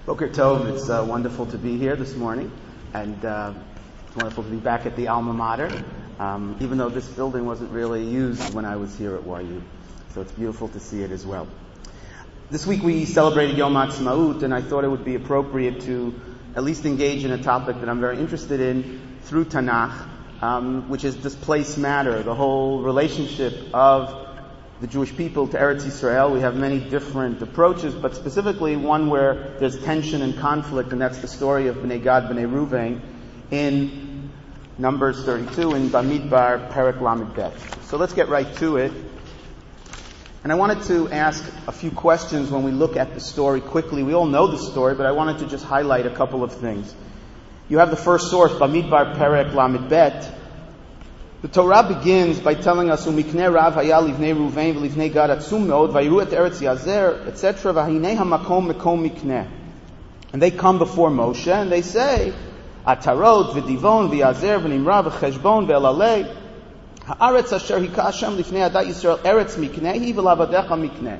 Boker Tov, it's wonderful to be here this morning, and it's wonderful to be back at the Alma Mater, even though this building wasn't really used when I was here at YU. So it's beautiful to see it as well. This week we celebrated Yom Ha'atzmaut, and I thought it would be appropriate to at least engage in a topic that I'm very interested in through Tanakh, which is this place matter, the whole relationship of the Jewish people to Eretz Yisrael. We have many different approaches, but specifically one where there's tension and conflict, and that's the story of Bnei Gad, Bnei Ruvain in Numbers 32 in Bamidbar, Perek Lamed Bet. So let's get right to it. And I wanted to ask a few questions when we look at the story quickly. We all know the story, but I wanted to just highlight a couple of things. You have the first source, Bamidbar, Perek Lamed Bet. The Torah begins by telling us, "Umikneh Rav haya livnei Ruvain v'livnei Gad atzum meod, vayiru et Eretz Yazer, etc. V'hinei hamakom mekom mikneh." And they come before Moshe and they say, "Atarot v'divon v'yazer v'nimra v'cheshbon v'elalei haaretz asher hika Hashem lifnei adat Yisrael eretz miknehi v'lavadecha mikneh."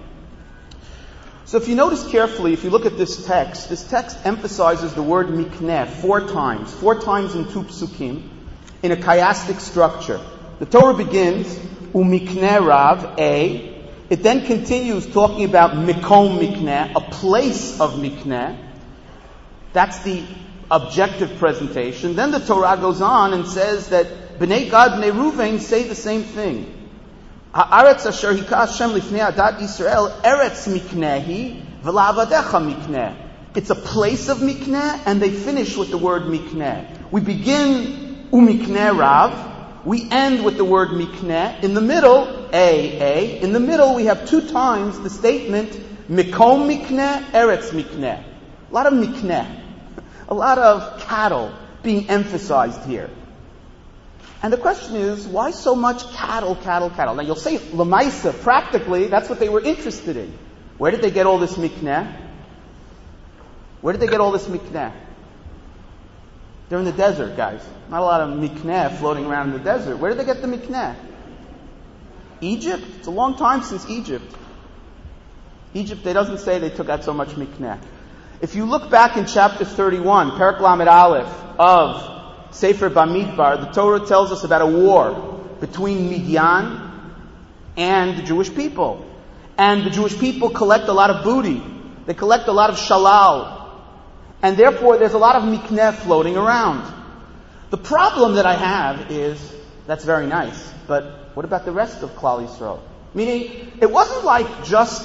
So if you notice carefully, if you look at this text emphasizes the word mikneh four times in two psukim, in a chiastic structure. The Torah begins, Umikneh Rav, A. It then continues talking about Mikom Mikneh, a place of Mikneh. That's the objective presentation. Then the Torah goes on and says that Bnei Gad, Bnei Ruvain say the same thing. Haaretz asher hika Hashem lifnei adat Yisrael, eretz miknehi, v'la'avadecha mikneh. It's a place of Mikneh, and they finish with the word Mikneh. We begin Umikneh Rav. We end with the word Mikneh. In the middle, A. In the middle, we have two times the statement Mikom Mikneh, Eretz Mikneh. A lot of Mikneh. A lot of cattle being emphasized here. And the question is, why so much cattle? Now you'll say, Lamaisa, practically, that's what they were interested in. Where did they get all this Mikneh? They're in the desert, guys. Not a lot of mikneh floating around in the desert. Where did they get the mikneh? Egypt? It's a long time since Egypt. It doesn't say they took out so much mikneh. If you look back in chapter 31, Perek Lamed Aleph of Sefer Bamidbar, the Torah tells us about a war between Midian and the Jewish people. And the Jewish people collect a lot of booty. They collect a lot of shalal. And therefore, there's a lot of mikneh floating around. The problem that I have is, that's very nice, but what about the rest of Klal Yisrael? Meaning, it wasn't like just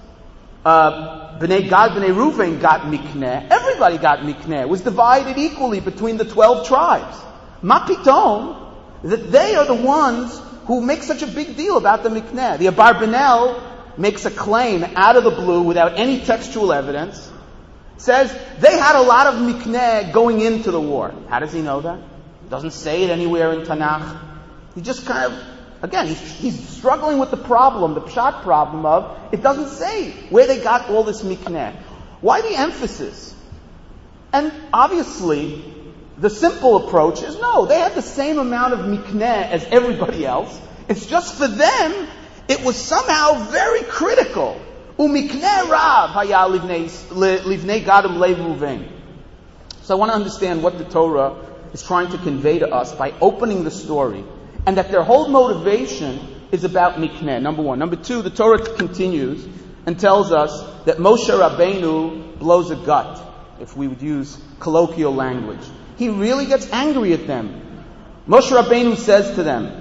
Bnei Gad, Bnei Ruvain got mikneh. Everybody got mikneh. It was divided equally between the 12 tribes. Ma pitom, that they are the ones who make such a big deal about the mikneh. The Abarbanel makes a claim out of the blue without any textual evidence. Says they had a lot of mikneh going into the war. How does he know that? Doesn't say it anywhere in Tanakh. He just kind of, again, he's struggling with the problem, the pshat problem of, it doesn't say where they got all this mikneh. Why the emphasis? And obviously, the simple approach is, no, they had the same amount of mikneh as everybody else. It's just for them, it was somehow very critical. Umikneh Rav haya livnei Gadam le Ruvain. So I want to understand what the Torah is trying to convey to us by opening the story, and that their whole motivation is about mikneh, number one. Number two, the Torah continues and tells us that Moshe Rabbeinu blows a gut, if we would use colloquial language. He really gets angry at them. Moshe Rabbeinu says to them,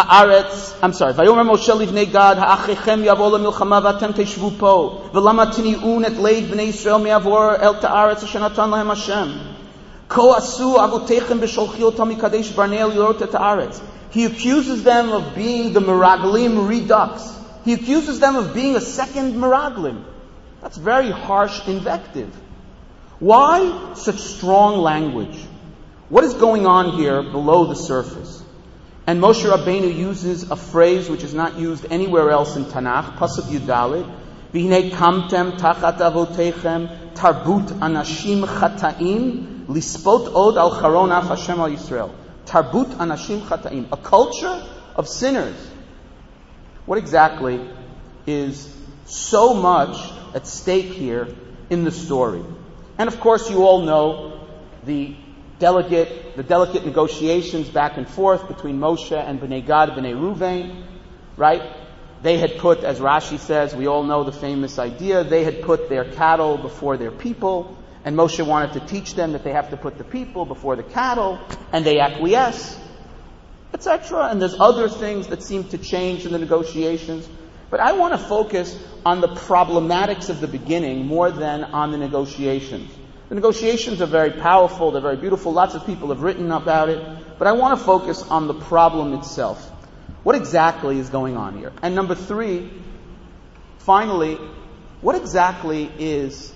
Vayomer Moshe livnei Gad, ha'achechem yavo lemilchama v'atem teshvu po, v'lama tini'un et leid b'nei Yisrael me'avor el ta'aretz asher natan lahem Hashem. Ko asu avotechem b'sholchi otam mikadesh barnei lirot et haaretz. He accuses them of being the Meraglim redux. He accuses them of being a second Meraglim. That's very harsh invective. Why such strong language? What is going on here below the surface? And Moshe Rabbeinu uses a phrase which is not used anywhere else in Tanakh, Pasuk Yudalid, V'hinei kamtem tachat avotechem tarbut anashim chata'im lispot od al charon af Hashem al Yisrael. Tarbut anashim chata'im, a culture of sinners. What exactly is so much at stake here in the story? And of course, you all know the delicate negotiations back and forth between Moshe and Bnei Gad, Bnei Ruvain, right? They had put, as Rashi says, we all know the famous idea, they had put their cattle before their people, and Moshe wanted to teach them that they have to put the people before the cattle, and they acquiesce, etc. And there's other things that seem to change in the negotiations. But I want to focus on the problematics of the beginning more than on the negotiations. The negotiations are very powerful, they're very beautiful, lots of people have written about it, but I want to focus on the problem itself. What exactly is going on here? And number 3, finally, what exactly is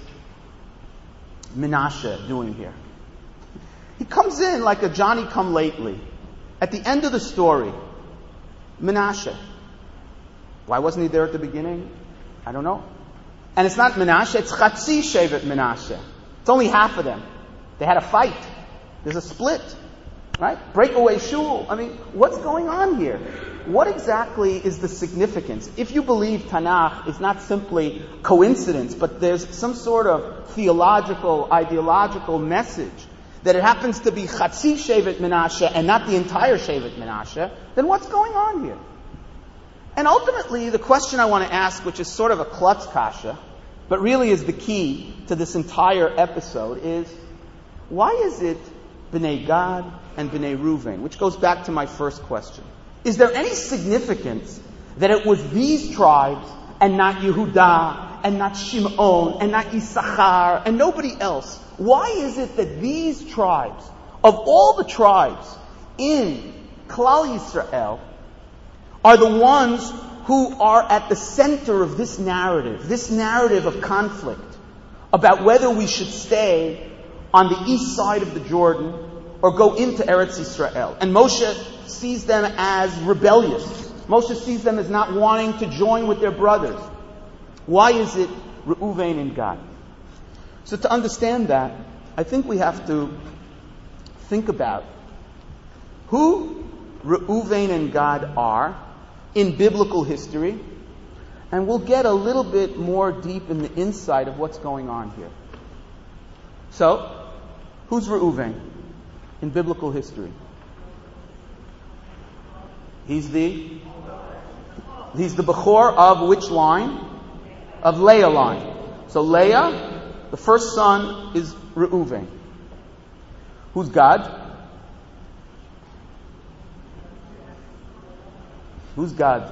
Menashe doing here? He comes in like a Johnny-come-lately. At the end of the story, Menashe. Why wasn't he there at the beginning? I don't know. And it's not Menashe, it's Chatzi Shevet Menashe. It's only half of them. They had a fight. There's a split. Right? Breakaway shul. I mean, what's going on here? What exactly is the significance? If you believe Tanakh is not simply coincidence, but there's some sort of theological, ideological message that it happens to be Chatzi Shevet Menashe and not the entire Shevet Menashe, then what's going on here? And ultimately, the question I want to ask, which is sort of a klutz kasha, but really is the key to this entire episode, is why is it Bnei Gad and Bnei Ruvain? Which goes back to my first question. Is there any significance that it was these tribes and not Yehudah and not Shimon and not Issachar and nobody else? Why is it that these tribes, of all the tribes in Klal Yisrael, are the ones who are at the center of this narrative of conflict about whether we should stay on the east side of the Jordan or go into Eretz Yisrael? And Moshe sees them as rebellious. Moshe sees them as not wanting to join with their brothers. Why is it Reuven and Gad? So to understand that, I think we have to think about who Reuven and Gad are in biblical history, and we'll get a little bit more deep in the insight of what's going on here. So, who's Reuven in biblical history? He's the Bechor of which line? Of Leah line. So Leah, the first son, is Reuven. Who's Gad? Who's Gad?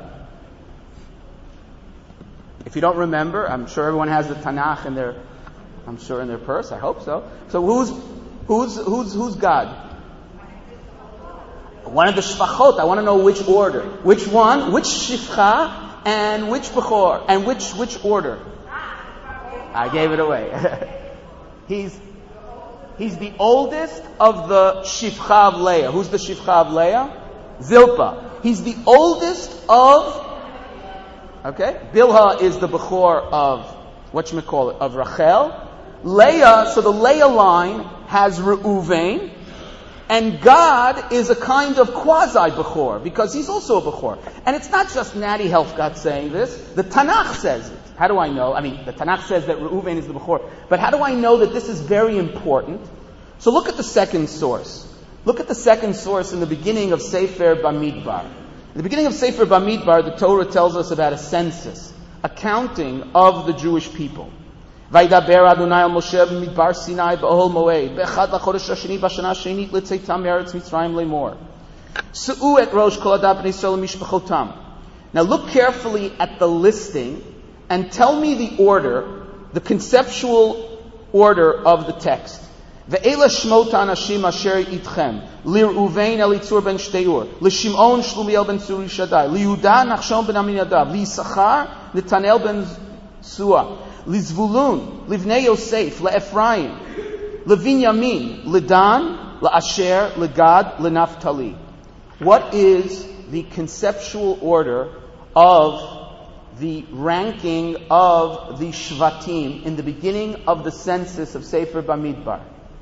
If you don't remember, I'm sure everyone has the Tanakh in their purse. I hope so. So who's Gad? One of the Shfachot. I want to know which order. Which one? Which Shifcha and which Bechor and which order? I gave it away. He's the oldest of the Shifcha of Leah. Who's the Shifcha of Leah? Zilpah. He's the oldest of, Bilhah is the Bechor of, of Rachel. Leah, so the Leah line has Reuven, and Gad is a kind of quasi-Bechor, because he's also a Bechor. And it's not just Natty Helfgott saying this, the Tanakh says it. How do I know? I mean, the Tanakh says that Reuven is the Bechor, but how do I know that this is very important? So look at the second source. Look at the second source in the beginning of Sefer Bamidbar. In the beginning of Sefer Bamidbar, the Torah tells us about a census, a counting of the Jewish people. Vaydaber Adonai al Moshe b'midbar Sinai b'Ohel Moed b'echad lachodesh hasheni b'shana hashenit l'tzeitam me'eretz Mitzrayim lemor. Su'u et rosh kol adam b'nei Yisrael mishpachotam. Now look carefully at the listing and tell me the order, the conceptual order of the text. Ve'ela shmot ha'anashim asher itchem. Lireuven Elitzur ben Shteur. L'Shimon Shlumiel ben Suri Shaddai. Liuda Nachshon ben Aminadav. L'Yisachar Netanel ben Sua. L'Zvulun Livnei Yosef. L'Ephraim. L'Vinyamin. L'Dan. L'Asher. L'Gad. L'Naftali. What is the conceptual order of the ranking of the Shvatim in the beginning of the census of Sefer Bamidbar?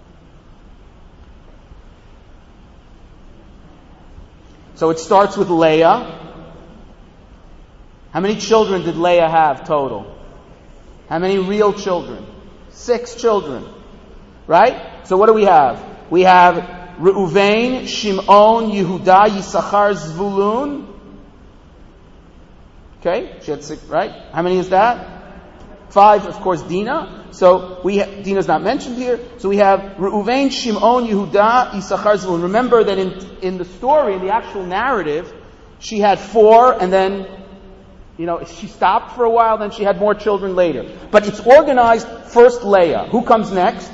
So it starts with Leah. How many children did Leah have total? How many real children? 6 children. Right? So what do we have? We have Reuven, Shimon, Yehuda, Yisachar, Zvulun. Okay? She had 6, right? How many is that? 5, of course, Dinah. So Dinah's not mentioned here. So we have Reuven, Shimon, Yehuda, Yisachar, Zvulun. Remember that in the story, in the actual narrative, she had 4 and then, she stopped for a while, then she had more children later. But it's organized first Leah. Who comes next?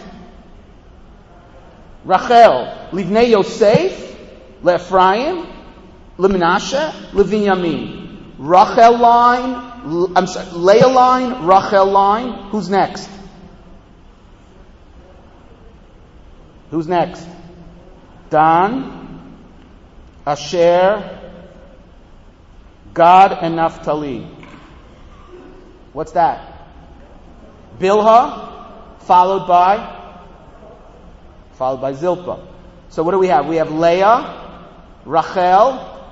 Rachel, Livnei Yosef, LeEphraim, LeMenashe, LeVinyamin. Rachel line, Leah line, Rachel line. Who's next? Who's next? Dan, Asher, Gad, and Naphtali. What's that? Bilhah, followed by Zilpah. So what do we have? We have Leah, Rachel,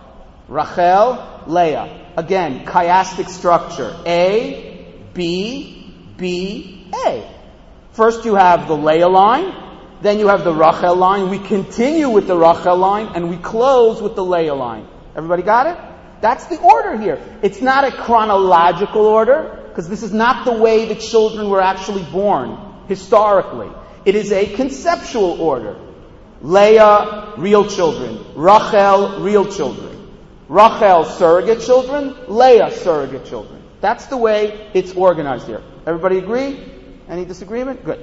Leah. Again, chiastic structure. A, B, B, A. First you have the Leah line, then you have the Rachel line. We continue with the Rachel line, and we close with the Leah line. Everybody got it? That's the order here. It's not a chronological order, because this is not the way the children were actually born, historically. It is a conceptual order. Leah, real children. Rachel, real children. Rachel, surrogate children. Leah, surrogate children. That's the way it's organized here. Everybody agree? Any disagreement? Good.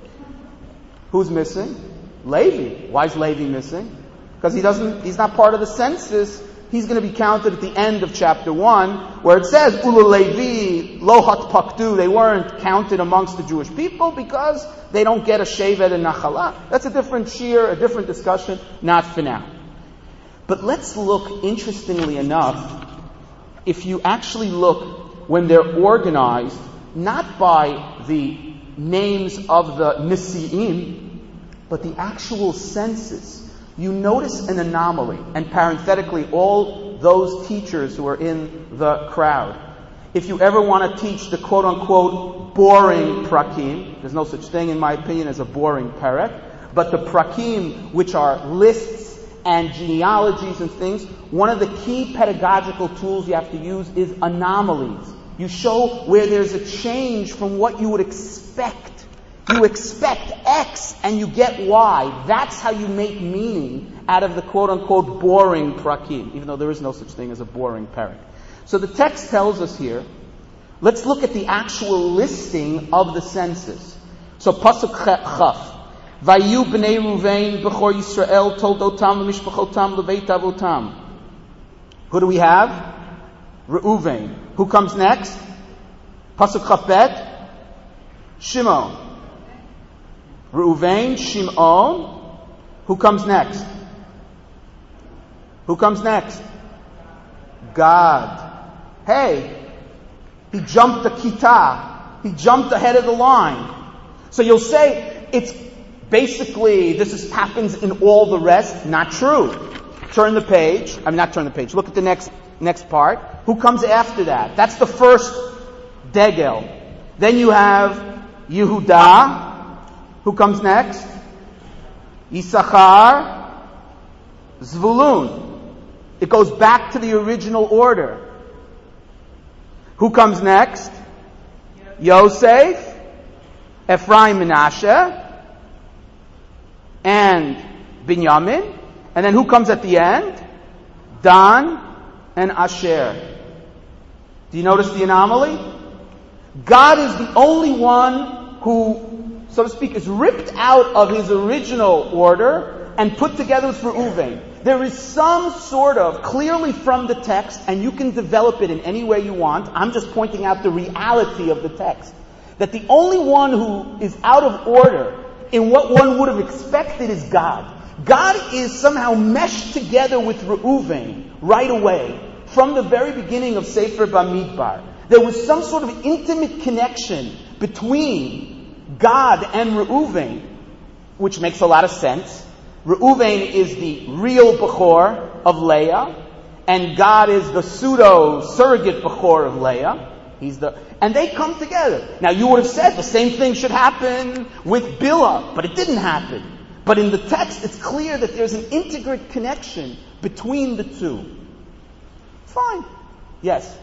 Who's missing? Levi. Why is Levi missing? Because he's not part of the census. He's going to be counted at the end of chapter 1, where it says, Ula Levi, Lohat Pakdu, they weren't counted amongst the Jewish people because they don't get a Shevet and Nachala. That's a different shir, a different discussion, not for now. But let's look, interestingly enough, if you actually look when they're organized, not by the names of the Nisi'im, but the actual census. You notice an anomaly, and parenthetically, all those teachers who are in the crowd. If you ever want to teach the quote-unquote boring prakim, there's no such thing, in my opinion, as a boring perek, but the prakim, which are lists and genealogies and things, one of the key pedagogical tools you have to use is anomalies. You show where there's a change from what you would expect. You expect X and you get Y. That's how you make meaning out of the quote-unquote boring prakim, even though there is no such thing as a boring perek. So the text tells us here, let's look at the actual listing of the census. So Pasuk Chaf. Vayu b'nei Ruvain b'chor Yisrael toldotam l'mishpachotam l'beit avotam. Who do we have? Reuven. Who comes next? Pasuk Chaf Bet. Shimon. Reuven, Shimon. Who comes next? Who comes next? God. Hey, he jumped the kita. He jumped ahead of the line. So you'll say, it's basically, happens in all the rest. Not true. Turn the page. Not turn the page. Look at the next part. Who comes after that? That's the first degel. Then you have Yehuda. Who comes next? Yisachar, Zvulun. It goes back to the original order. Who comes next? Yosef, Ephraim, Menashe, and Binyamin. And then who comes at the end? Dan and Asher. Do you notice the anomaly? God is the only one who, so to speak, is ripped out of his original order and put together with Reuven. There is some sort of, clearly from the text, and you can develop it in any way you want, I'm just pointing out the reality of the text, that the only one who is out of order in what one would have expected is God. God is somehow meshed together with Reuven right away, from the very beginning of Sefer Bamidbar. There was some sort of intimate connection between God and Reuven, which makes a lot of sense. Reuven is the real Bechor of Leah, and God is the pseudo-surrogate Bechor of Leah. And they come together. Now you would have said the same thing should happen with Bilah, but it didn't happen. But in the text, it's clear that there's an integrate connection between the two. Fine. Yes.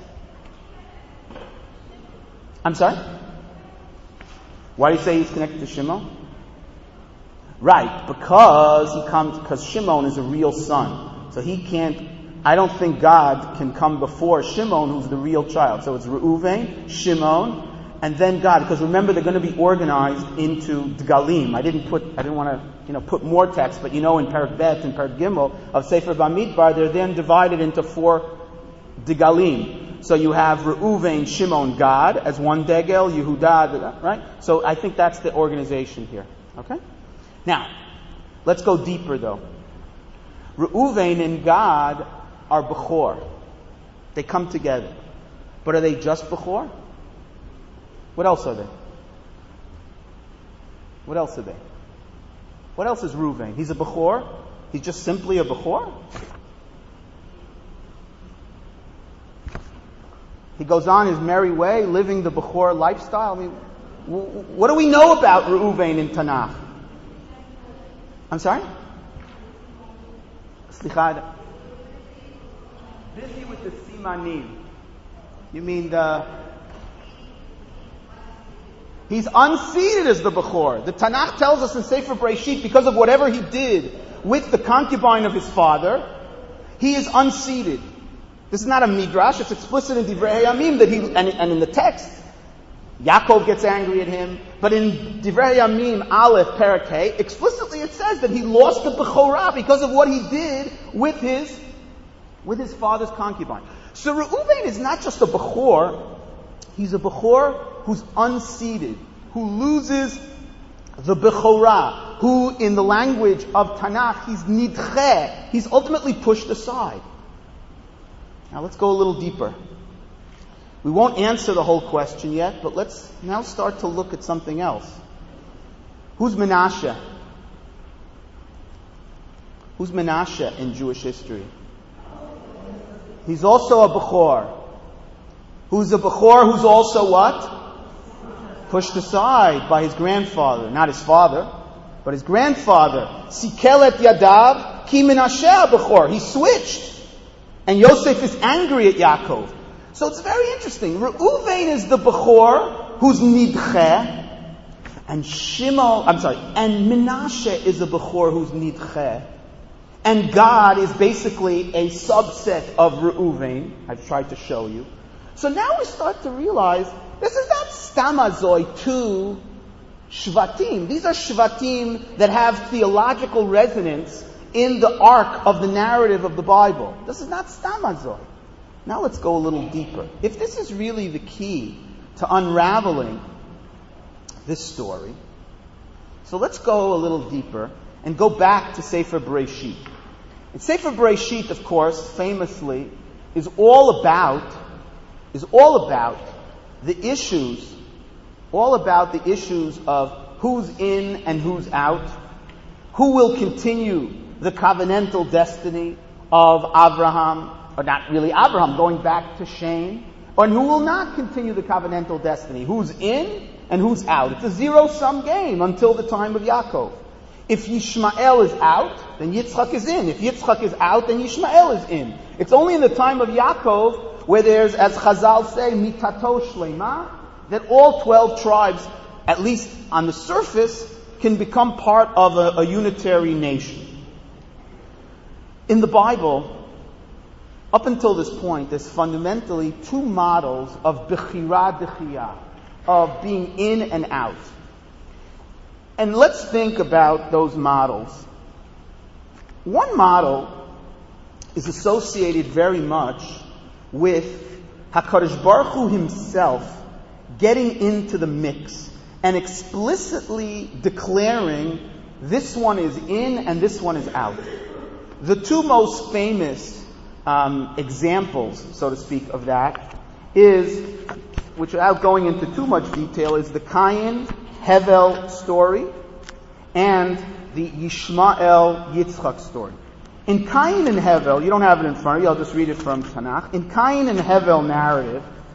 I'm sorry? Why do you say he's connected to Shimon? Right, because Shimon is a real son. So I don't think God can come before Shimon, who's the real child. So it's Reuven, Shimon, and then God. Because remember, they're going to be organized into Dgalim. I didn't want to, put more text, but in Perek Bet and Perek Gimel of Sefer Bamidbar, they're then divided into 4 Dgalim. So you have Reuven, Shimon, God as one Degel, Yehuda, right? So I think that's the organization here. Okay? Now, let's go deeper though. Reuven and God are Bechor. They come together. But are they just Bechor? What else are they? What else are they? What else is Reuven? He's a Bechor? He's just simply a Bechor? He goes on his merry way, living the Bechor lifestyle. I mean, what do we know about Reuven in Tanakh? I'm sorry? Slichad. Busy with the simanim. You mean he's unseated as the Bechor. The Tanakh tells us in Sefer Breshit, because of whatever he did with the concubine of his father, he is unseated. This is not a midrash, it's explicit in Divrei Hayamim that and in the text, Yaakov gets angry at him, but in Divrei Hayamim, Aleph, Perek Hey, explicitly it says that he lost the Bechorah because of what he did with his father's concubine. So Reuven is not just a Bechor, he's a Bechor who's unseated, who loses the Bechorah, who in the language of Tanakh, he's nidcheh, he's ultimately pushed aside. Now let's go a little deeper. We won't answer the whole question yet, but let's now start to look at something else. Who's Menashe? Who's Menashe in Jewish history? He's also a Bechor. Who's a Bechor who's also what? Pushed aside by his grandfather. Not his father, but his grandfather. Sikelet Yadav ki Menashe Bechor. He switched. And Yosef is angry at Yaakov. So it's very interesting. Reuven is the Bechor who's nidcheh, and and Menashe is a Bechor who's nidcheh. And God is basically a subset of Reuven. I've tried to show you. So now we start to realize this is not stamazoi to Shvatim. These are Shvatim that have theological resonance in the arc of the narrative of the Bible. This is not stamazoi. Now let's go a little deeper. If this is really the key to unraveling this story, so let's go a little deeper and go back to Sefer Breshit. And Sefer Breshit, of course, famously, is all about the issues of who's in and who's out, who will continue the covenantal destiny of Abraham, or not really Abraham, going back to Shem, and who will not continue the covenantal destiny, who's in and who's out. It's a zero-sum game until the time of Yaakov. If Yishmael is out, then Yitzchak is in. If Yitzchak is out, then Yishmael is in. It's only in the time of Yaakov where there's, as Chazal say, mitato shlema, that all 12 tribes, at least on the surface, can become part of a unitary nation. In the Bible, up until this point, there's fundamentally 2 models of bechira dechiyah, of being in and out. And let's think about those models. One model is associated very much with HaKadosh Baruch Hu himself getting into the mix and explicitly declaring this one is in and this one is out. The 2 most famous examples, so to speak, of that is, which without going into too much detail, is the Cain Hevel story and the Yishmael Yitzchak story. In Cain and Hevel, you don't have it in front of you, I'll just read it from Tanakh. In Cain and Hevel narrative,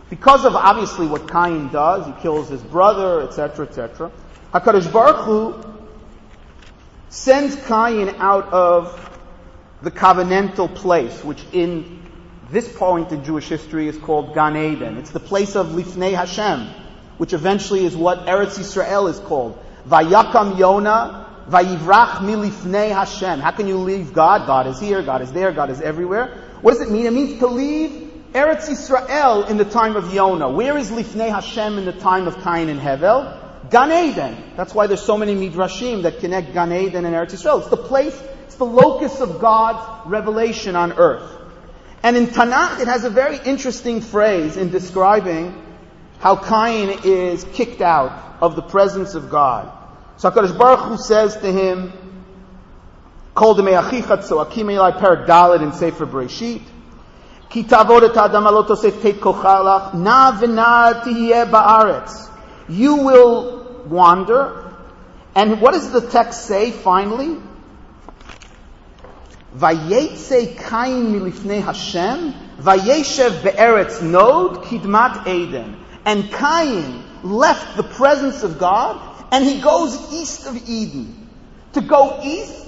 because of obviously what Cain does, he kills his brother, etc., etc. HaKadosh Baruch Hu sends Cain out of the covenantal place, which in this point in Jewish history is called Gan Eden. It's the place of Lifnei Hashem, which eventually is what Eretz Yisrael is called. Vayakam Yona, Vayivrach milifnei Hashem. How can you leave God? God is here, God is there, God is everywhere. What does it mean? It means to leave Eretz Yisrael in the time of Yonah. Where is Lifnei Hashem in the time of Cain and Hevel? Gan Eden. That's why there's so many midrashim that connect Gan Eden and Eretz Yisrael. It's the place, it's the locus of God's revelation on earth. And in Tanakh, it has a very interesting phrase in describing how Cain is kicked out of the presence of God. So HaKadosh Baruch Hu says to him, Kol demei achicha tzoakim elai, Perek Dalet in Sefer Bereshit, Ki tavod et ha'adama lo tosef teit kocha lach, na v'na tihiyeh ba'aretz. You will wander. And what does the text say finally? Vayetze Cain milifnei Hashem, vayeshev be'eretz Nod, kidmat Eden. And Cain left the presence of God, and he goes east of Eden. To go east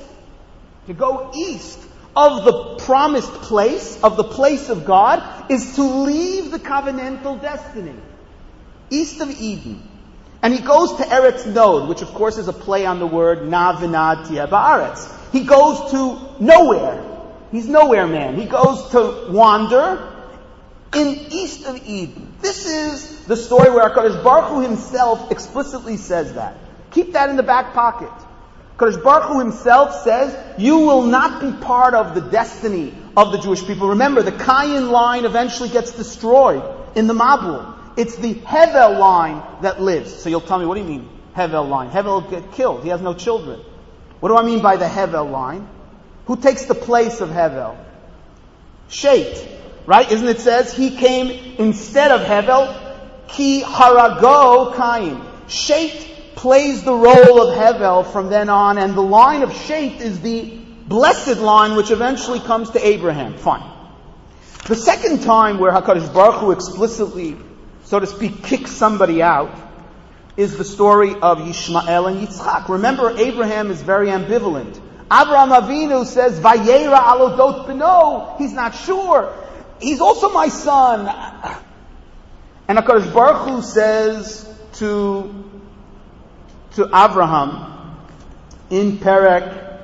of the promised place, of the place of God, is to leave the covenantal destiny. East of Eden. And he goes to Eretz Nod, which of course is a play on the word Na v'na tiheh ba'aretz. He goes to nowhere. He's nowhere man. He goes to wander in east of Eden. This is the story where HaKadosh Baruch Hu himself explicitly says that. Keep that in the back pocket. HaKadosh Baruch Hu himself says, you will not be part of the destiny of the Jewish people. Remember, the Cain line eventually gets destroyed in the Mabul. It's the Hevel line that lives. So you'll tell me, what do you mean, Hevel line? Hevel will get killed. He has no children. What do I mean by the Hevel line? Who takes the place of Hevel? Shet. Right? Isn't it says, he came instead of Hevel, Ki harago Cain. Shet plays the role of Hevel from then on, and the line of Shet is the blessed line which eventually comes to Abraham. Fine. The second time where HaKadosh Baruch Hu explicitly, so to speak, kicks somebody out is the story of Yishmael and Yitzchak. Remember, Abraham is very ambivalent. Abraham Avinu says, Vayera alodot beno. He's not sure. He's also my son. And HaKadosh Baruch Hu says to Abraham in Perek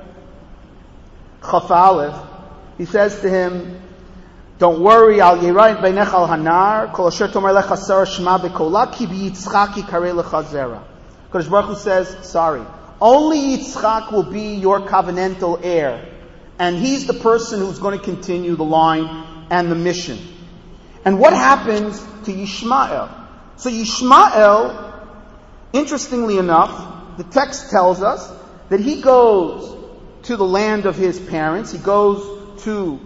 Chaf Aleph, he says to him, don't worry, al yirayit beinech al hanar, kol asher tomer lecha sara shema bekola, ki b'yitzchak yikarei lecha zera. HaKadosh Baruch Hu says, sorry, only Yitzchak will be your covenantal heir. And he's the person who's going to continue the line and the mission. And what happens to Yishmael? So Yishmael, interestingly enough, the text tells us that he goes to the land of his parents. He goes to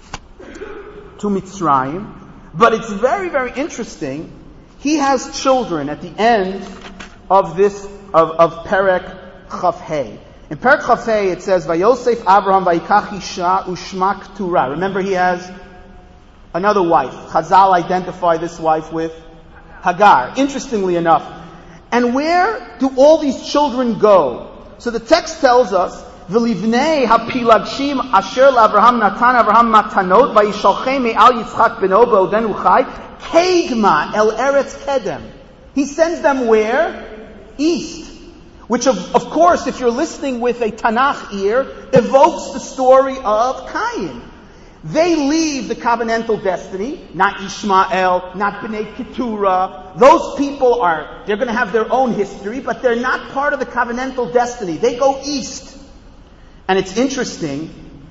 Mitzrayim. But it's very, very interesting. He has children at the end of this, of Perek Chaf Hei. In Perek Chaf Hei it says, Vayosef Abraham vayikach isha ushma Keturah. Remember, he has another wife. Chazal identify this wife with Hagar. Interestingly enough. And where do all these children go? So the text tells us, V'livnei hapilagshim asher l'Avraham natan Avraham matanot vayishalchem me'al Yitzchak beno be'odenu chai kedma el eretz kedem. He sends them where? East. Which of course, if you're listening with a Tanakh ear, evokes the story of Cain. They leave the covenantal destiny, not Ishmael, not Bnei Keturah. Those people they're going to have their own history, but they're not part of the covenantal destiny. They go east. And it's interesting,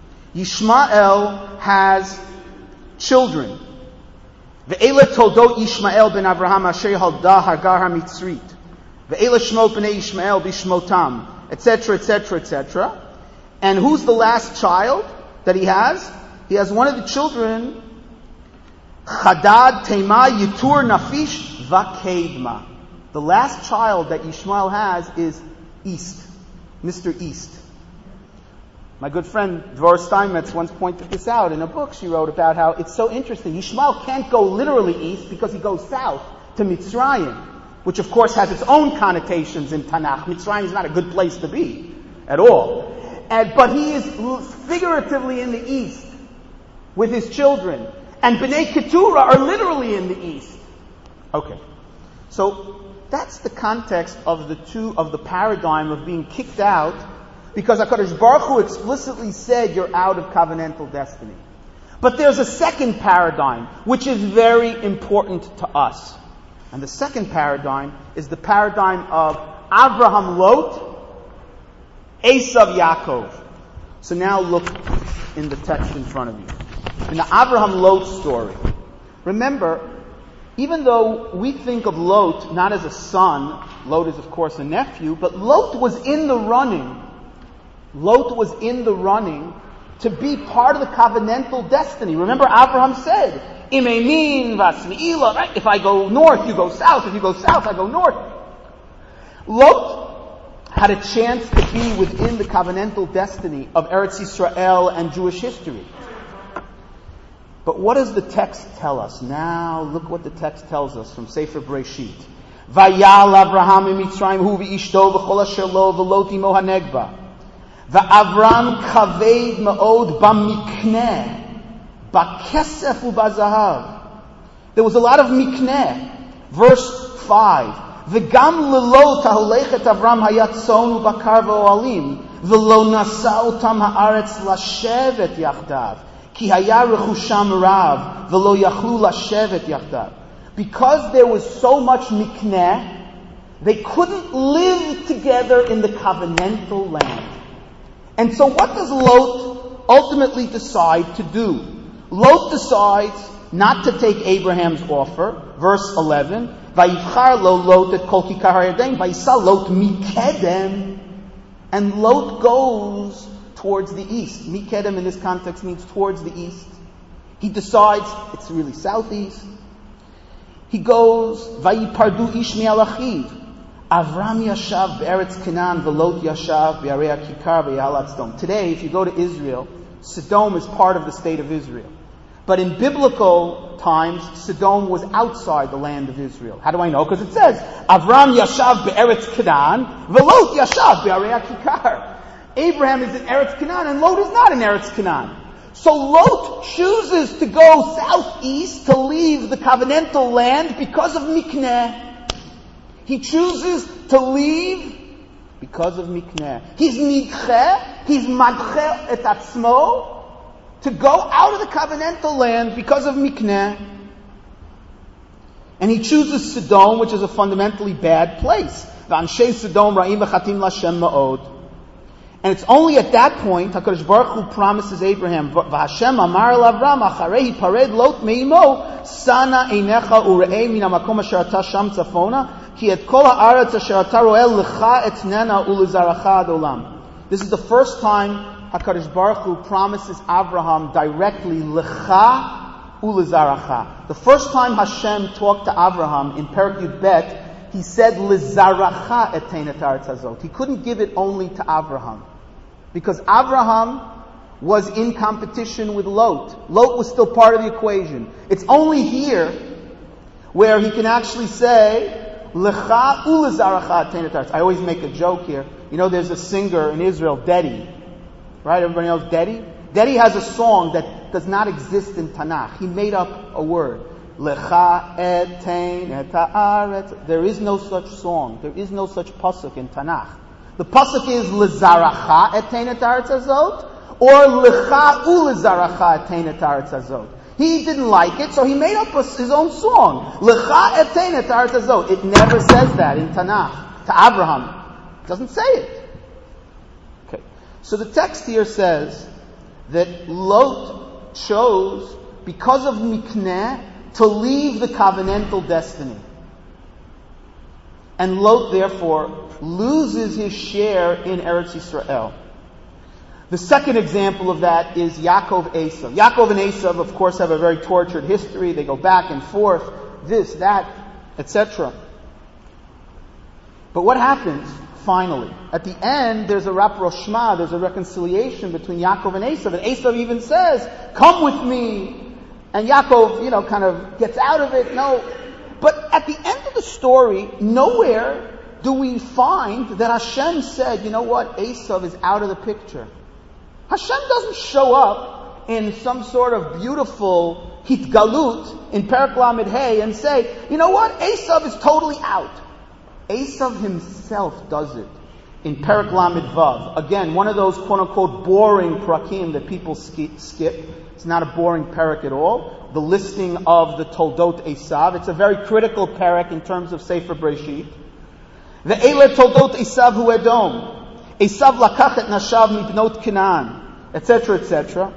Yishmael has children. Ve'ele toldot Yishmael ben Avraham asher halda Hagar ha-Mitzrit. Ve'ele shmot b'nei Yishmael b'shmotam, etc., etc., etc. And who's the last child that he has? He has one of the children, Chadad, Tema, Yitur, Nafish, Vakedma. The last child that Yishmael has is East, Mr. East. My good friend Dvor Steinmetz once pointed this out in a book she wrote about how it's so interesting. Yishmael can't go literally east because he goes south to Mitzrayim, which of course has its own connotations in Tanakh. Mitzrayim is not a good place to be at all. But he is figuratively in the east with his children. And Bnei Keturah are literally in the east. Okay. So that's the context of the paradigm of being kicked out, because HaKadosh Baruch Hu explicitly said you're out of covenantal destiny. But there's a second paradigm, which is very important to us. And the second paradigm is the paradigm of Avraham Lot, Esav Yaakov. So now look in the text in front of you. In the Avraham Lot story, remember, even though we think of Lot not as a son, Lot is of course a nephew, but Lot was in the running. Lot was in the running to be part of the covenantal destiny. Remember, Abraham said, Imemin vasmi'ila, right? If I go north, you go south. If you go south, I go north. Lot had a chance to be within the covenantal destiny of Eretz Yisrael and Jewish history. But what does the text tell us? Now, look what the text tells us from Sefer Breshit. Vayal Avraham Mitzrayim hu v'ishto v'chol asher lo v'lo timo hanegba. V'Avram kaved ma'od b'mikneh, b'kesef u'b'zahav. There was a lot of mikneh. Verse 5. V'gam lelo taholechet Avram hayat tzon u'bakar v'oalim, v'lo nasa otam haaretz lashevet yachdav, ki haya rechusham rav, v'lo yachlu lashevet yachdav. Because there was so much mikneh, they couldn't live together in the covenantal land. And so what does Lot ultimately decide to do? Lot decides not to take Abraham's offer. Verse 11. Vayivchar lo Lot et kol kikar hayarden, vayisa Lot mikedem. And Lot goes towards the east. Mikedem in this context means towards the east. He decides it's really southeast. He goes, Vayipardu ish mi'alachiv. Avram yashav be'eretz Canaan, v'Lot yashav be'arei kikar ve'yalat Sodom. Today, if you go to Israel, Sodom is part of the state of Israel. But in biblical times, Sodom was outside the land of Israel. How do I know? Because it says, Avram yashav be'eretz Canaan, v'Lot yashav be'arei kikar. Abraham is in Eretz Canaan, and Lot is not in Eretz Canaan. So Lot chooses to go southeast to leave the covenantal land because of Mikneh. He chooses to leave because of Mikneh. He's Nidcheh, he's Madcheh et Atzmo, to go out of the covenantal land because of Mikneh. And he chooses Sodom, which is a fundamentally bad place. V'anshei Sodom ra'im v'chatim l'Hashem ma'od. And it's only at that point HaKadosh Baruch Hu promises Abraham, V'Hashem amar el Avram acharei hipared Lot me'imo sana einecha ure'ei min hamakom asher ata sham tzafona ki et kol ha'aretz asher ata ro'el lecha etnena ulezaracha ad olam. This is the first time HaKadosh Baruch Hu promises Abraham directly lecha ulezaracha. The first time Hashem talked to Abraham in Perek Yud Bet, he said lezaracha etein et haaretz hazot. He couldn't give it only to Abraham, because Abraham was in competition with Lot. Lot was still part of the equation. It's only here where he can actually say, Lecha ulezaracha etein et haaretz. I always make a joke here. You know, there's a singer in Israel, Dedi. Right? Everybody knows Dedi? Dedi has a song that does not exist in Tanakh. He made up a word. Lecha etein et haaretz. There is no such song. There is no such pasuk in Tanakh. The pasuk is lezaracha etein et haaretz hazot, or lecha ulezaracha etein et haaretz hazot. He didn't like it, so he made up his own song. Lecha etein et haaretz hazot. It never says that in Tanakh to Abraham. It doesn't say it. Okay. So the text here says that Lot chose, because of Mikneh, to leave the covenantal destiny. And Lot, therefore, loses his share in Eretz Yisrael. The second example of that is Yaakov Esav. Yaakov and Esav, of course, have a very tortured history. They go back and forth, this, that, etc. But what happens? finally. At the end, there's a rapprochement, there's a reconciliation between Yaakov and Esav. And Esav even says, come with me. And Yaakov, kind of gets out of it. No. But at the end of the story, nowhere do we find that Hashem said, you know what, Esav is out of the picture. Hashem doesn't show up in some sort of beautiful hitgalut in Perek Lamed Hey and say, you know what, Esav is totally out. Esav himself does it in Perek Lamed Vav. Again, one of those quote-unquote boring prakim that people skip. It's not a boring perek at all. The listing of the Toldot Esav. It's a very critical perek in terms of Sefer Breshit. Ve'ele Toldot Esav hu Edom. Esav lakach et nashav mibnot Canaan, etc., etc.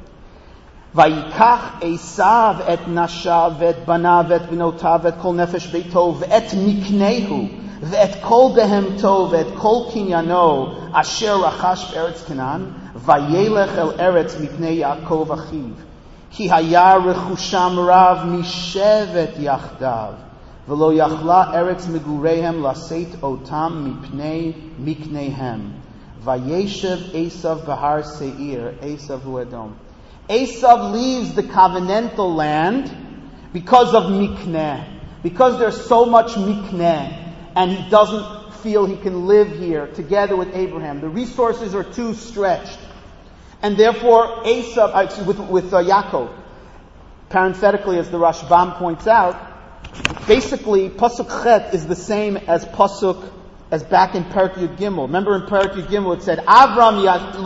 Vayikach Esav et nashav et banav et bnotav et kol nefesh beito ve'et miknehu ve'et kol behemto ve'et kol kinyano asher rachash be'eretz Canaan vayelech el eretz mipnei Yaakov achiv ki haya rechusham rav mishevet yachdav v'lo yachla eretz megureihem laseit otam mipnei mikneihem vayeshev Esav bahar seir Esav hu Edom. Esav leaves the covenantal land because of mikneh, because there's so much mikneh, and he doesn't feel he can live here together with Abraham. The resources are too stretched, and therefore Esav with Yaakov. Parenthetically, as the Rashbam points out, basically pasuk chet is the same as pasuk as back in Perek Yud Gimel. Remember in Perek Yud Gimel it said Avram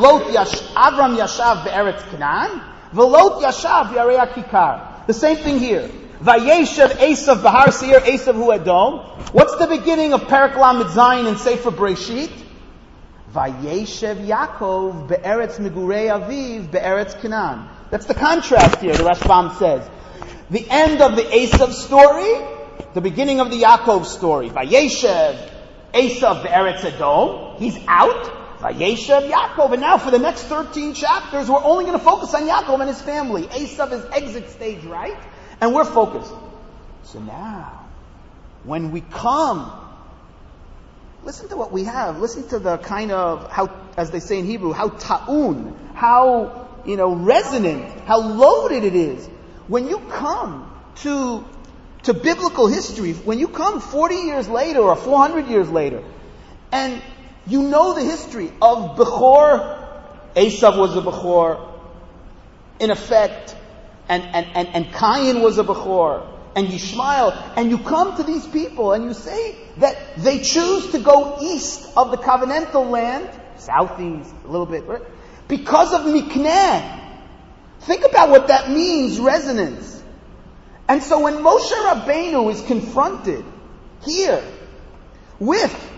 yashav be'eretz Canaan, v'lot yashav yarei kikar. The same thing here. Vayeshev Esav bahar seir Esav hu Edom. What's the beginning of Perek Lamed Zayin in Sefer Breshit? Vayeshev Yaakov be'eretz megurei aviv be'eretz Canaan. That's the contrast here, the Rashbam says. The end of the Esav story, the beginning of the Yaakov story. Vayeshev Esav be'eretz Edom. He's out. Vayeshev Yaakov. And now for the next 13 chapters, we're only going to focus on Yaakov and his family. Esav is exit stage, right? And we're focused. So now, when we come, listen to what we have. Listen to the kind of, how, as they say in Hebrew, how ta'un, how, resonant, how loaded it is. When you come to biblical history, when you come 40 years later or 400 years later, and you know the history of Bechor, Esav was a Bechor, in effect, and Cain was a Bechor, and Yishmael, and you come to these people and you say that they choose to go east of the covenantal land, southeast, a little bit, right? Because of Mikneh. Think about what that means, resonance. And so when Moshe Rabbeinu is confronted here with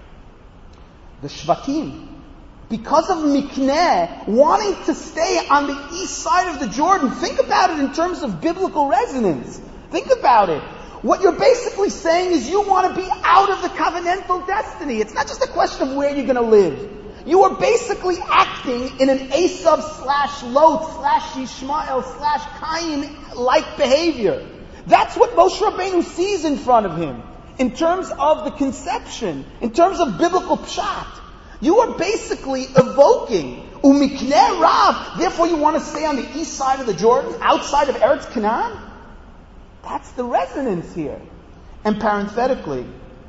the Shvatim, because of Mikneh wanting to stay on the east side of the Jordan, think about it in terms of biblical resonance. Think about it. What you're basically saying is you want to be out of the covenantal destiny. It's not just a question of where you're going to live. You are basically acting in an Esav / Lot / Yishmael / Cain-like behavior. That's what Moshe Rabbeinu sees in front of him. In terms of the conception, in terms of biblical pshat. You are basically evoking Umikneh Rav. Therefore you want to stay on the east side of the Jordan, outside of Eretz Canaan? That's the resonance here. And parenthetically,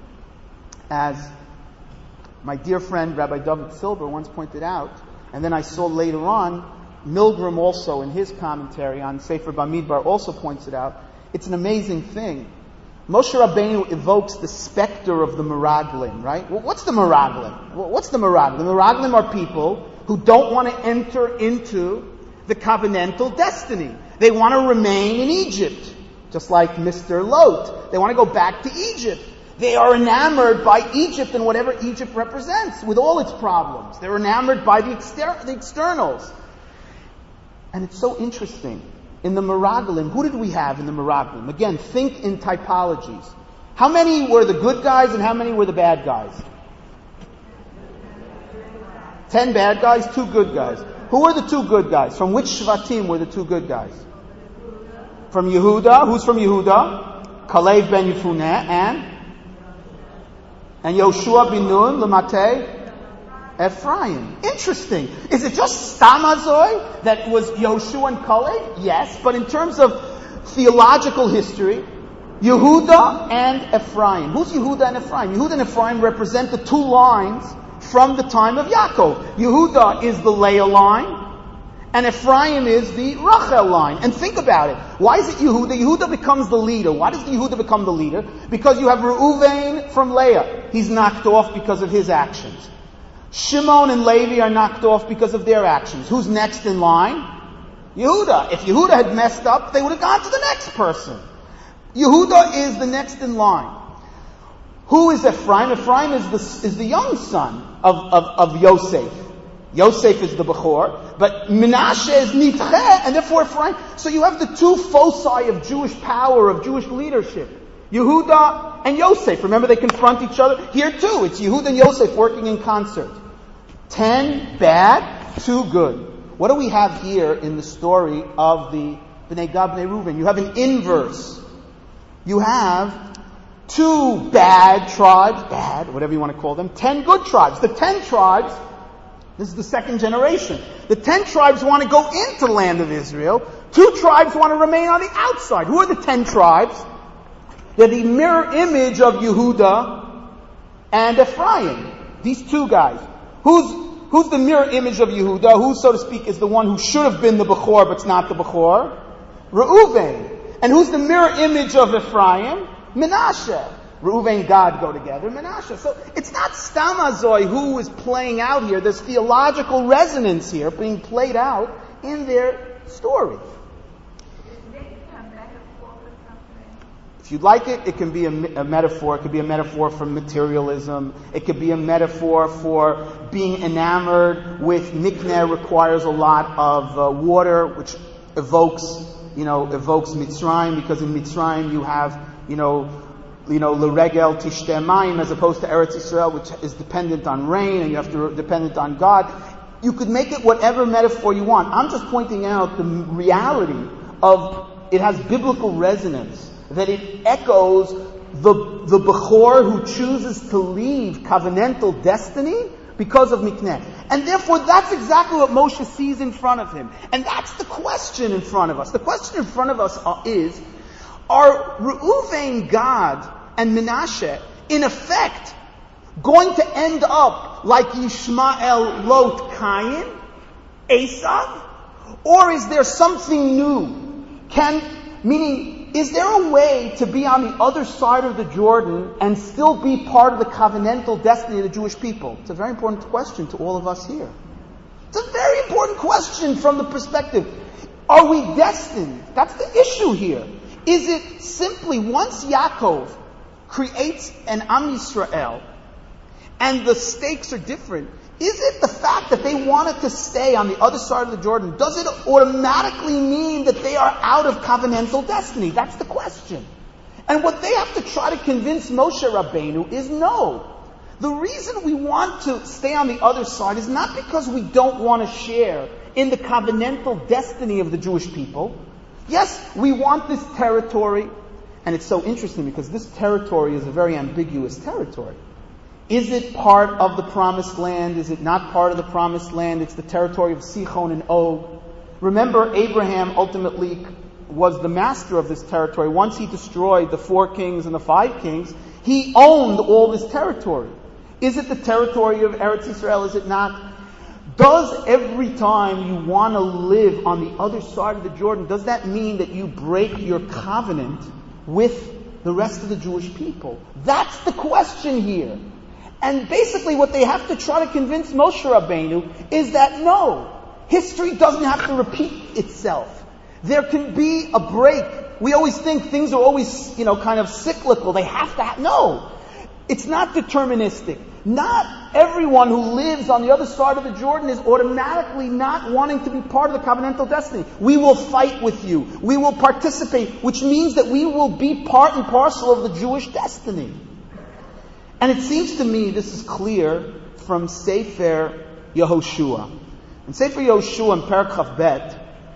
as my dear friend Rabbi David Silber once pointed out, and then I saw later on, Milgram also in his commentary on Sefer Bamidbar also points it out, it's an amazing thing. Moshe Rabbeinu evokes the specter of the Meraglim, right? Well, what's the Meraglim? What's the Meraglim? The Meraglim are people who don't want to enter into the covenantal destiny. They want to remain in Egypt, just like Mr. Lot. They want to go back to Egypt. They are enamored by Egypt and whatever Egypt represents, with all its problems. They're enamored by the externals. And it's so interesting. In the Meraglim, who did we have in the Meraglim? Again, think in typologies. How many were the good guys and how many were the bad guys? 10 bad guys, 2 good guys. Who were the 2 good guys? From which Shvatim were the 2 good guys? From Yehuda. Who's from Yehuda? Kalev ben Yefuneh and And Yoshua bin Nun, Lamate, Ephraim. Interesting. Is it just Stamazoi that was Yoshua and Caleb? Yes, but in terms of theological history, Yehuda and Ephraim. Who's Yehuda and Ephraim? Yehuda and Ephraim represent the two lines from the time of Yaakov. Yehuda is the Leah line, and Ephraim is the Rachel line. And think about it. Why is it Yehuda? Yehuda becomes the leader. Why does Yehuda become the leader? Because you have Reuven from Leah. He's knocked off because of his actions. Shimon and Levi are knocked off because of their actions. Who's next in line? Yehuda. If Yehuda had messed up, they would have gone to the next person. Yehuda is the next in line. Who is Ephraim? Ephraim is the young son of Yosef. Yosef is the Bechor, but Menashe is Nitche, and therefore Ephraim. So you have the two foci of Jewish power, of Jewish leadership. Yehuda and Yosef. Remember, they confront each other. Here too, it's Yehuda and Yosef working in concert. 10 bad, 2 good. What do we have here in the story of the Bnei Gad, Bnei Reuven? You have an inverse. You have 2 bad tribes, whatever you want to call them, 10 good tribes. The 10 tribes, this is the second generation. The 10 tribes want to go into the land of Israel. 2 tribes want to remain on the outside. Who are the 10 tribes? They're the mirror image of Yehuda and Ephraim. These 2 guys. Who's the mirror image of Yehuda? Who, so to speak, is the one who should have been the Bechor, but's not the Bechor? Reuven. And who's the mirror image of Ephraim? Menashe. Reuven and Gad go together. Menashe. So it's not Stamazoi who is playing out here. There's theological resonance here being played out in their story. If you'd like it, it can be a metaphor. It could be a metaphor for materialism. It could be a metaphor for being enamored with Mikneh requires a lot of water, which evokes Mitzrayim, because in Mitzrayim you have, L'regel tishteh mayim, as opposed to Eretz Yisrael, which is dependent on rain, and you have to dependent on God. You could make it whatever metaphor you want. I'm just pointing out the reality of it has biblical resonance. That it echoes the Bechor who chooses to leave covenantal destiny because of Mikneh. And therefore, that's exactly what Moshe sees in front of him. And that's the question in front of us. The question in front of us is, are Reuven, Gad, and Menashe, in effect, going to end up like Yishmael, Lot, Cain, Esav? Or is there something new? Is there a way to be on the other side of the Jordan and still be part of the covenantal destiny of the Jewish people? It's a very important question to all of us here. It's a very important question from the perspective. Are we destined? That's the issue here. Is it simply once Yaakov creates an Am Yisrael and the stakes are different, is it the fact that they wanted to stay on the other side of the Jordan, does it automatically mean that they are out of covenantal destiny? That's the question. And what they have to try to convince Moshe Rabbeinu is no. The reason we want to stay on the other side is not because we don't want to share in the covenantal destiny of the Jewish people. Yes, we want this territory, and it's so interesting because this territory is a very ambiguous territory. Is it part of the promised land? Is it not part of the promised land? It's the territory of Sichon and Og. Remember, Abraham ultimately was the master of this territory. Once he destroyed the 4 kings and the 5 kings, he owned all this territory. Is it the territory of Eretz Yisrael? Is it not? Does every time you want to live on the other side of the Jordan, does that mean that you break your covenant with the rest of the Jewish people? That's the question here. And basically what they have to try to convince Moshe Rabbeinu is that no, history doesn't have to repeat itself. There can be a break. We always think things are always, kind of cyclical. They have to no. It's not deterministic. Not everyone who lives on the other side of the Jordan is automatically not wanting to be part of the covenantal destiny. We will fight with you. We will participate, which means that we will be part and parcel of the Jewish destiny. And it seems to me this is clear from Sefer Yehoshua. In Sefer Yehoshua in Perek Chaf Bet,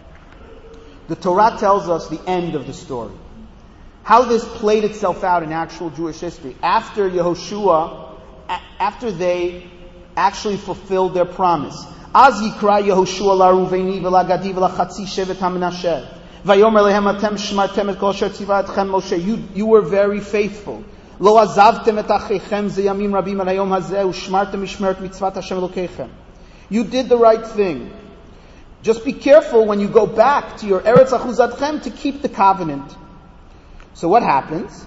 the Torah tells us the end of the story. How this played itself out in actual Jewish history. After Yehoshua after they actually fulfilled their promise. Az yikra Yehoshua la Ruveni v'la Gadi v'la Chatzi Shevet HaMenashe Vayomer lehem atem shmartem et kol asher tziva etchem Moshe. You were very faithful. Lo azavtem et achechem zeyamim rabim al hayom hazeh ushmartem mishmeret mitzvat Hashem Elokeichem. You did the right thing. Just be careful when you go back to your Eretz Achuzatchem to keep the covenant. So what happens?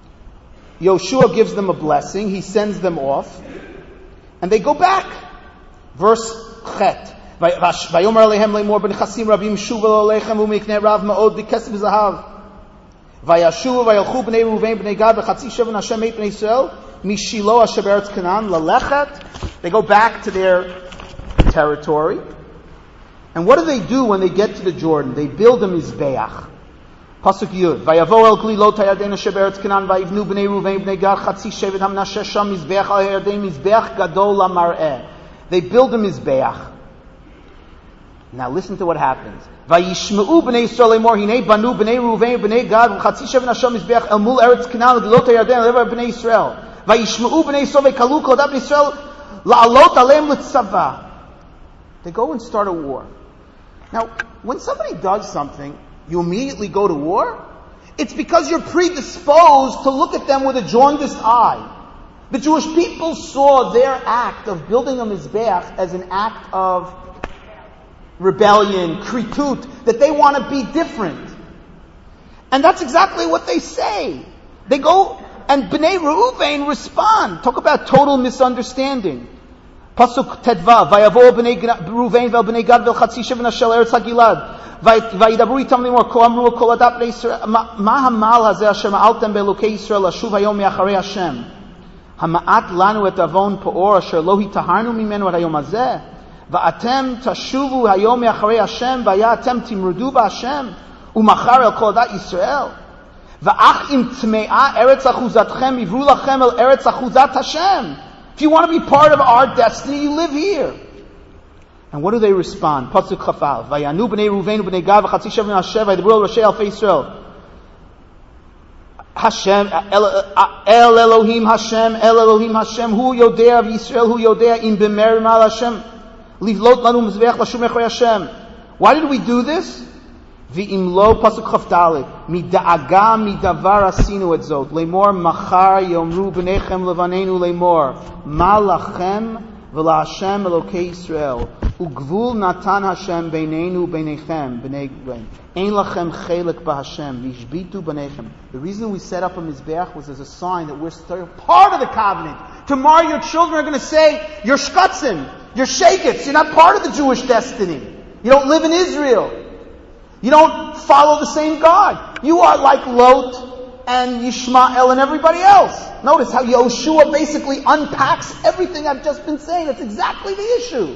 Yoshua gives them a blessing. He sends them off. And they go back. Verse Chet. Vayomer alehem leimor b'nechasim rabim shuva aleichem u'miknei rav ma'od b'kesef v'zahav. Vayashuva vayalchu b'nei Ruvain b'nei Gad v'chatzi sheven Hashem eit b'nei Yisrael mishilo asher be'eretz Canaan lalechet. They go back to their territory. And what do when they get to the Jordan? They build a mizbeach. Pasuk Yud. Vayavo el glilot hayarden asher be'eretz Canaan vayivnu b'nei Ruvain b'nei Gad chatzi shevet hamnashe sham mizbeach al hayarden mizbeach gadol lamar'eh. They build a mizbeach. Now listen to what happens. Vayishmeu b'nei Yisrael lemor hinei banu b'nei Ruvain b'nei Gad v'chatzi shevet Hashem mizbeach el mul eretz Canaan glilot hayarden levar b'nei Yisrael. Vayishmeu b'nei Yisrael v'kalu kol b'nei Yisrael la'alot aleim l'tzava. They go and start a war. Now, when somebody does something, you immediately go to war? It's because you're predisposed to look at them with a jaundiced eye. The Jewish people saw their act of building a mizbeach as an act of rebellion, kritut, that they want to be different. And that's exactly what they say. They go, and Bnei Reuven respond. Talk about total misunderstanding. Pasuk Tedvav, Vayavo b'nei Ruvain vel b'nei Gad vel chatzi sheven Hashem eretz hagilad, Vayidabru itam limor kol amru kol adat b'nei Yisrael, ma hamal hazeh asher ma'altem be'elokei Yisrael lashuv hayom me'acharei Hashem, hama'at lanu et avon po'or asher lo hitaharnu mimenu et hayom hazeh, va'atem tashuvu hayom me'acharei Hashem, vaya atem timrudu ba'Hashem, u'machar el kol adat Yisrael, va'ach im tme'a eretz achuzatchem ivru lachem el eretz achuzat Hashem. If you want to be part of our destiny, you live here. And what do they respond? Pasuk Chafal. Vayanu b'nei Ruvain b'nei Gad v'chatzi sheven Hashem v'yidabru el Roshei alfei Yisrael. Hashem, El Elohim Hashem, El Elohim Hashem, Hu Yodea of Yisrael, Hu Yodea in b'mer mal Hashem. Livlot lanu mizbeach l'shum echorei Hashem. Why did we do this? V'imlo pasuk Chafdalit. Mida'aga midavar asinu et zot. Lemor machar yomru b'nechem levanenu lemor. Ma lachem v'la Hashem Elokei Yisrael. Ugvul natan Hashem beinenu beinechem. B'nei Gwen. Ein lachem chelik b'Hashem. V'ishbitu b'nechem. The reason we set up a mizbeach was as a sign that we're still part of the covenant. Tomorrow your children are going to say, you're shkatzim, you're sheketz, you're not part of the Jewish destiny. You don't live in Israel. You don't follow the same God. You are like Lot and Yishmael and everybody else. Notice how Yoshua basically unpacks everything I've just been saying. That's exactly the issue.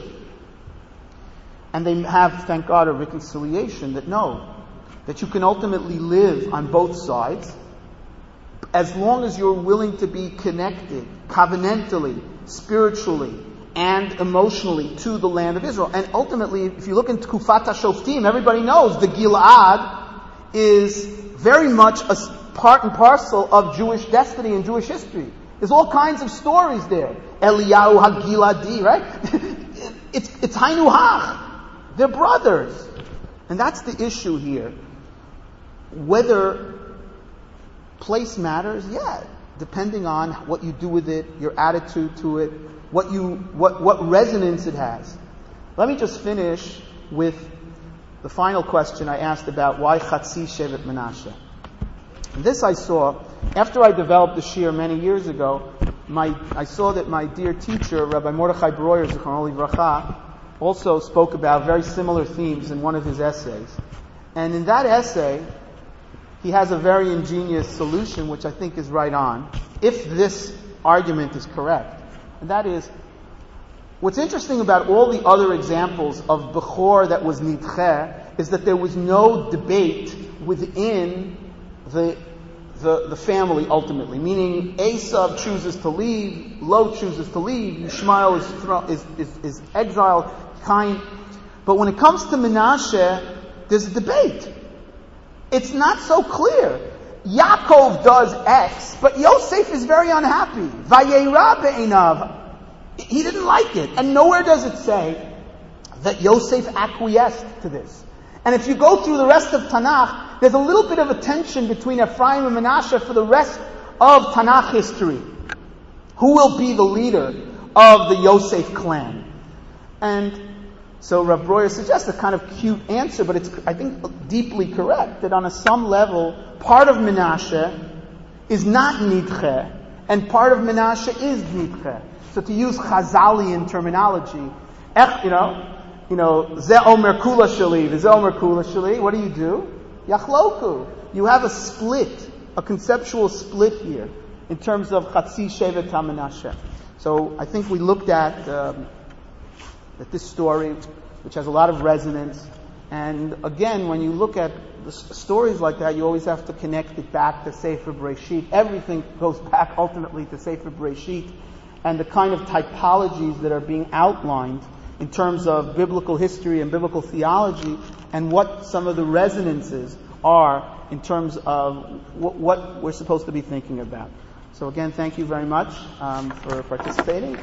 And they have, thank God, a reconciliation that that you can ultimately live on both sides as long as you're willing to be connected covenantally, spiritually, and emotionally to the land of Israel. And ultimately, if you look into Kufat HaShoftim, everybody knows the Gilad is very much a part and parcel of Jewish destiny and Jewish history. There's all kinds of stories there. Eliyahu HaGiladi, right? It's Hainu Hach. They're brothers. And that's the issue here. Whether place matters, depending on what you do with it, your attitude to it, what resonance it has. Let me just finish with the final question I asked about why Chatzi Shevet Menashe. And this I saw after I developed the Shir many years ago. I saw that my dear teacher, Rabbi Mordechai Breuer, Zichrono Livracha, also spoke about very similar themes in one of his essays. And in that essay, he has a very ingenious solution, which I think is right on, if this argument is correct. And that is, what's interesting about all the other examples of Bechor that was Nidcheh is that there was no debate within the family ultimately. Meaning, Esav chooses to leave, Lot chooses to leave, Yishmael is exiled, Cain. But when it comes to Menashe, there's a debate. It's not so clear. Yaakov does X, but Yosef is very unhappy. Vayera be'einav. He didn't like it. And nowhere does it say that Yosef acquiesced to this. And if you go through the rest of Tanakh, there's a little bit of a tension between Ephraim and Menashe for the rest of Tanakh history. Who will be the leader of the Yosef clan? And so Rav Breuer suggests a kind of cute answer, but it's, I think, deeply correct, that on some level, part of Menashe is not Nidche, and part of Menashe is Nidche. So to use Chazalian terminology, Ze Omer Kula Shali, Ze Omer Kula Shali, what do? Yachloku. You have a split, a conceptual split here, in terms of Chatzi Shevet HaMenashe. So I think we looked at this story, which has a lot of resonance. And again, when you look at the stories like that, you always have to connect it back to Sefer Bereshit. Everything goes back ultimately to Sefer Bereshit and the kind of typologies that are being outlined in terms of biblical history and biblical theology, and what some of the resonances are in terms of what we're supposed to be thinking about. So again, thank you very much for participating.